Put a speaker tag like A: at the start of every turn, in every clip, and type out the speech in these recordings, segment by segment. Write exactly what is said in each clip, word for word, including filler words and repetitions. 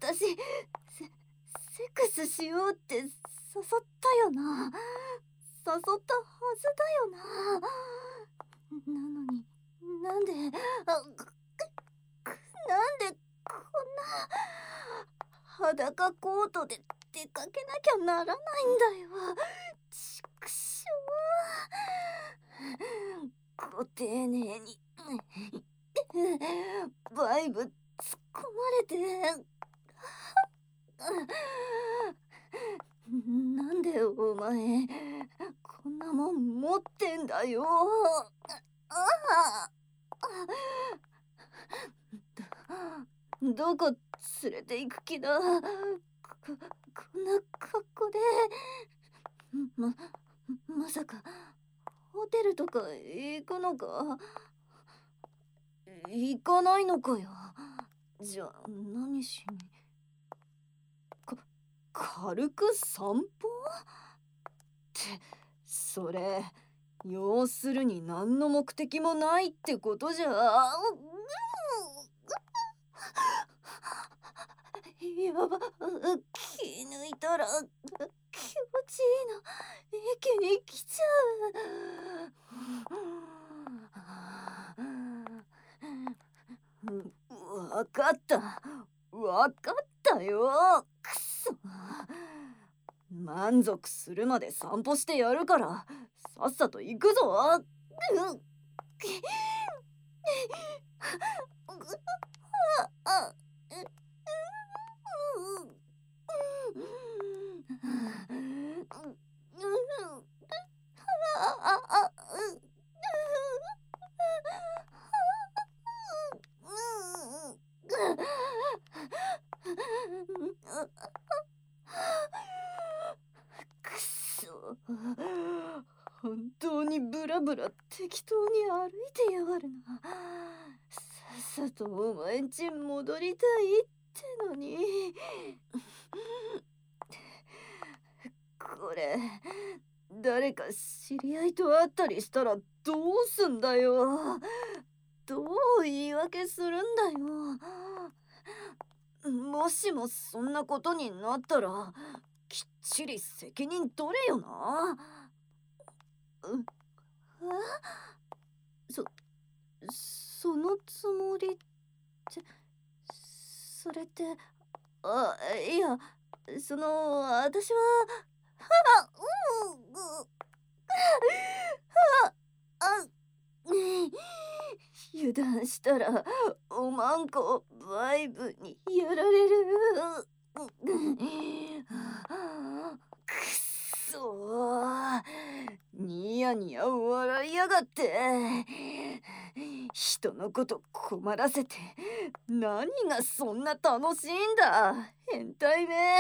A: 私、セ、セックスしようって誘ったよな。誘ったはずだよな。なのに、なんで、あ、くくなんでこんな裸コートで出かけなきゃならないんだよ。ちくしょう。ご丁寧にバイブ突っ込まれて、なんでお前こんなもん持ってんだよ。あど、どこ連れて行く気だ。こ、こんな格好で。ま、まさかホテルとか行くのか。行かないのかよ。じゃあ何しに。か、軽く散歩ってそれ要するに何の目的もないってことじゃ。やば、気抜いたら気持ちいいの駅に来ちゃう。わかったわかったよ。くそ、満足するまで散歩してやるからさっさと行くぞ。くそ、本当にブラブラ適当に歩いてやがるな。さっさとお前んち戻りたいってのに。これ誰か知り合いと会ったりしたらどうすんだよ。どう言い訳するんだよ。もしもそんなことになったらきっちり責任取れよな。う、えそ、そのつもりって、それって、あ、いや、その、私は、は、うん、う、は、あ、油断したらおまんこバイブにやられる。くっそー、ニヤニヤ笑いやがって。人のこと困らせて何がそんな楽しいんだ変態め。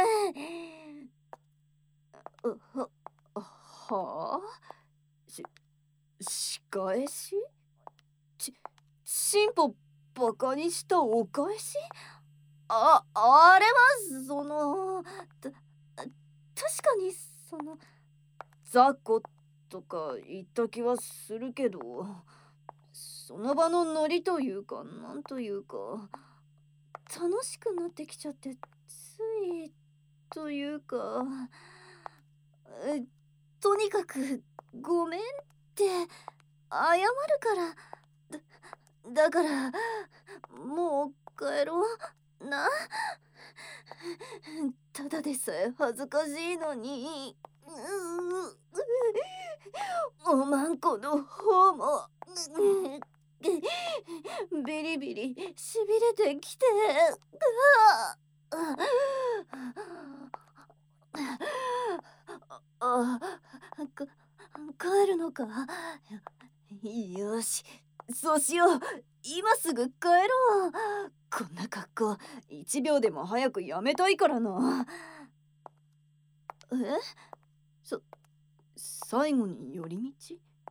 A: は、はあ、し、仕返しち、進歩バカにしたお返し。あ、あれはその、た、確かにその雑魚とか言った気はするけど、その場のノリというかなんというか楽しくなってきちゃってついというか、えとにかくごめんって謝るから。だ、だからもう帰ろうな。ただでさえ恥ずかしいのに。うおまんこの方もビリビリしびれてきて。あ、か、帰るのか。よし、そうしよう。今すぐ帰ろう。こんな格好一秒でも早くやめたいからな。え、そ、最後に寄り道。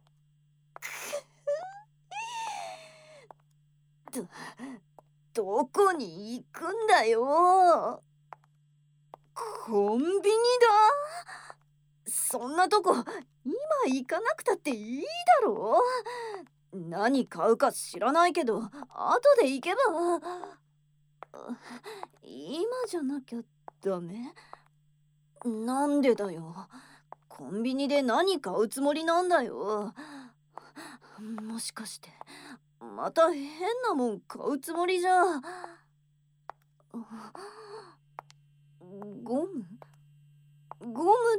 A: ど、どこに行くんだよ。コンビニだ。そんなとこ今行かなくたっていいだろう。何買うか知らないけど後で行けば。今じゃなきゃダメ？なんでだよ。コンビニで何買うつもりなんだよ。もしかしてまた変なもん買うつもりじゃ。ゴムゴムって、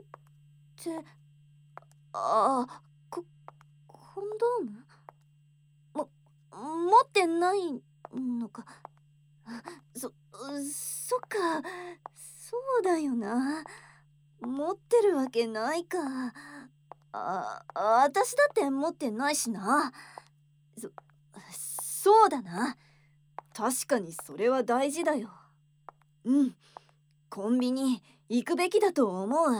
A: ああ、こコンドームも持ってないのか。そそっか、そうだよな。持ってるわけないか。あ、私だって持ってないしな。そそうだな。確かにそれは大事だよ。うん、コンビニ行くべきだと思う。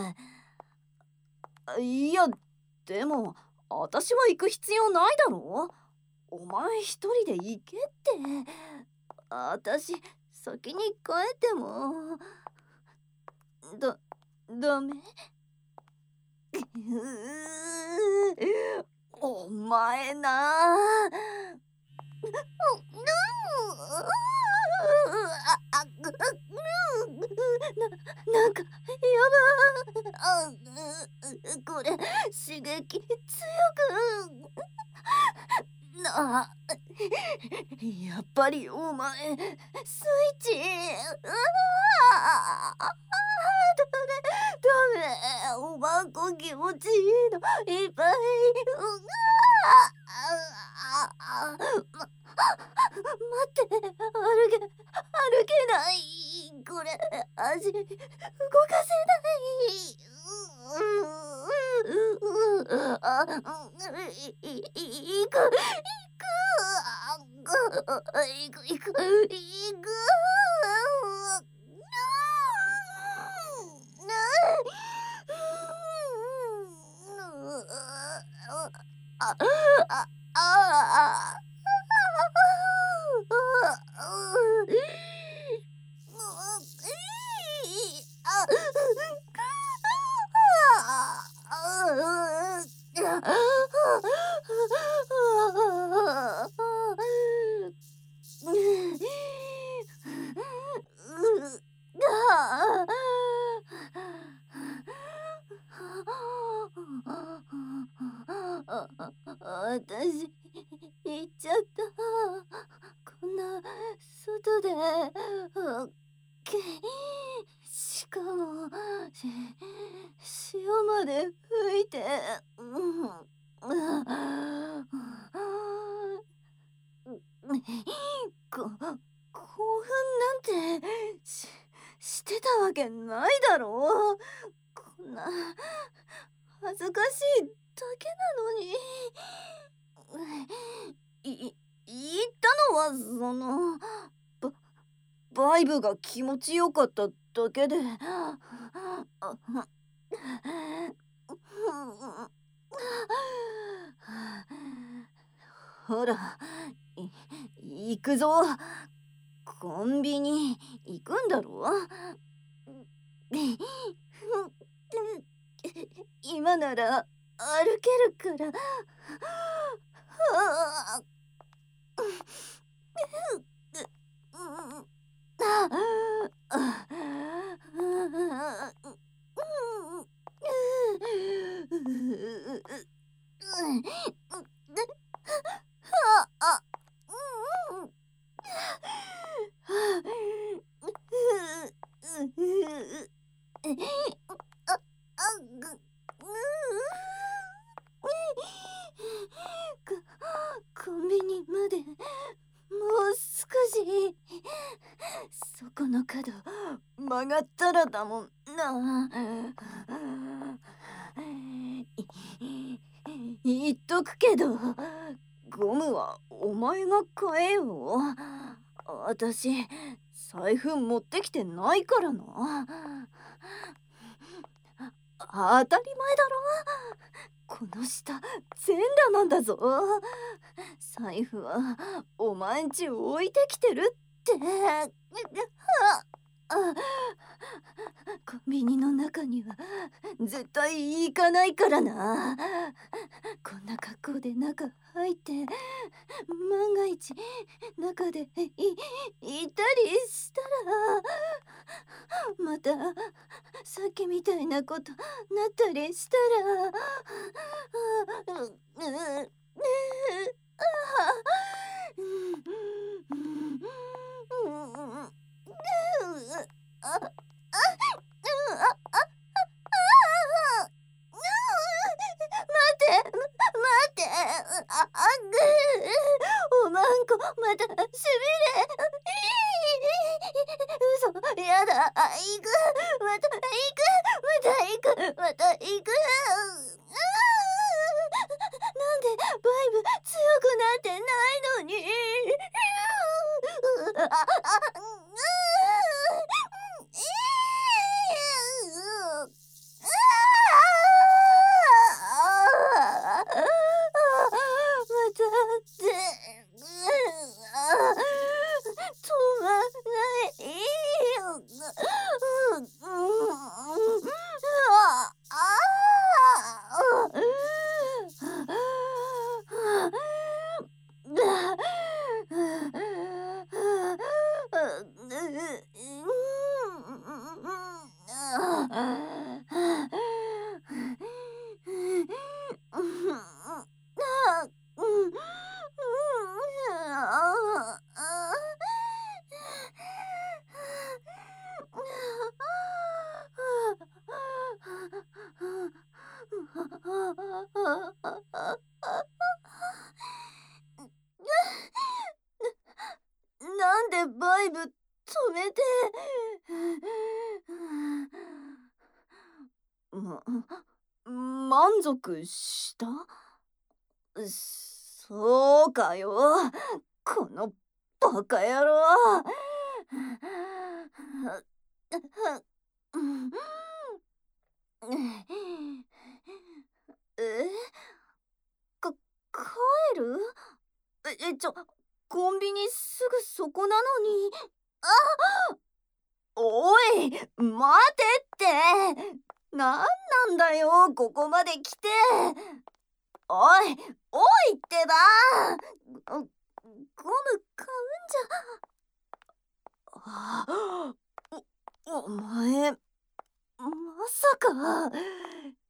A: いや、でも私は行く必要ないだろ。お前一人で行けって。私先に帰ってもだダメ？お前な。な、なんかやばあ、これ刺激強くなあ。やっぱりお前スイッチ。うわあ、ダメダメ、おまんこ気持ちいいのいっぱい。うわあ、ま、待って、歩け歩けない。これ足動かせない。あ、いい行く行く行く行く。あああ私行っちゃった。こんな外で、しかも潮まで吹いて、こ興奮なんてししてたわけないだろう。こんな恥ずかしいだけなのに。い言ったのはそのババイブが気持ちよかっただけで。ほら、い行くぞ。コンビニ行くんだろ。今なら歩けるから。コンビニまでもう少し。そこの角曲がったらだもんな。言っとくけど、ゴムはお前が買えよ。私財布持ってきてないからな。当たり前だろ。この下全裸なんだぞ。財布はお前んち置いてきてるって。あ、コンビニの中には絶対行かないからな。こんな格好で中入って万が一中でいいたりしたらまたさっきみたいなことなったりしたら、あうううああ待って、待って、ああぐおまんこまたしびれ、嘘やだ、あいく、また行く、また行く、また行く。なんでバイブ強くなってないのに。あああなんでバイブ止めて。ま、満足した？そうかよ、このバカ野郎。え？か帰る？え、ちょ、コンビニすぐそこなのに。あ！おい、待てって。なんなんだよ、ここまで来て。おい、おいってば。ゴム買うんじゃ。あ、お、お前、まさか。